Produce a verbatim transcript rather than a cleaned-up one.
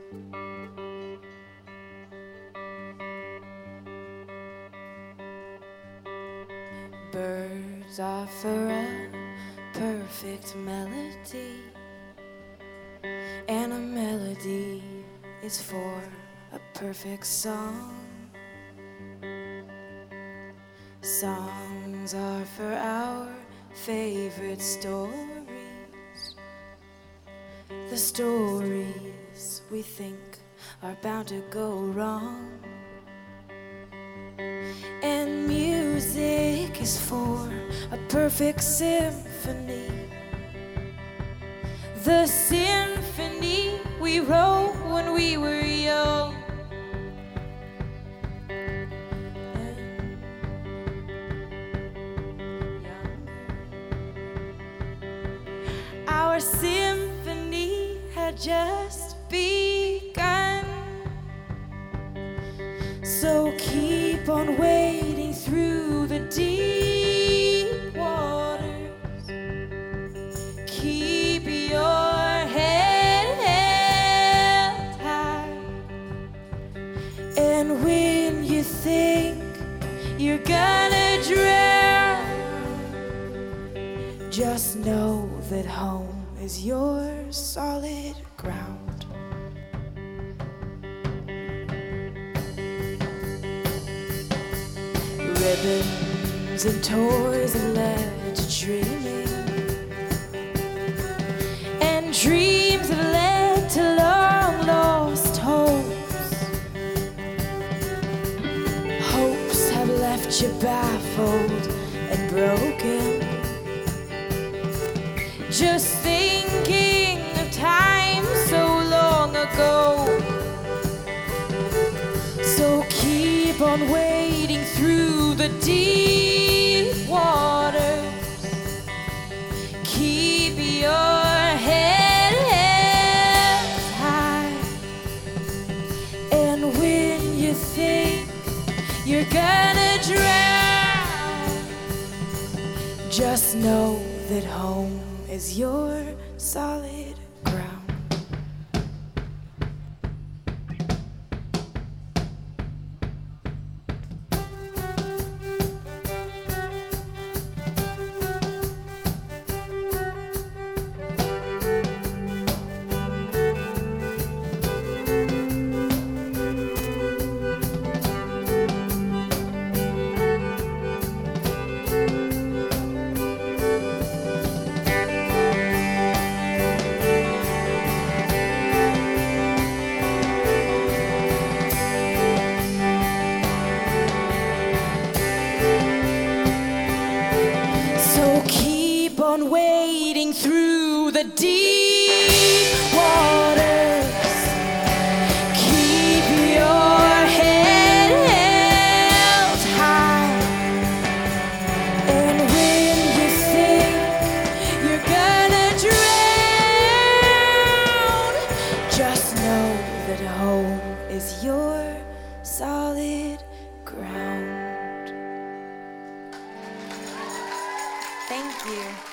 Birds offer a perfect melody, and a melody is for a perfect song. Songs are for our favorite stories, the stories we think are bound to go wrong. And music is for a perfect symphony, the symphony we wrote when we were young. Our symphony had just begun. So keep on wading through the deep waters. Keep your head held high. And when you think you're gonna drown, just know that home is your solid ground. Ribbons and toys that led to dreaming, and dreams have led to long lost hopes. Hopes have left you baffled and broken, just thinking of time so long ago. So keep on wading through the deep waters. Keep your head held high. And when you think you're gonna drown, just know that home is your solid ground. Keep on wading through the deep waters. Keep your head held high. And when you think you're gonna drown, just know that home is your solid ground. Thank you.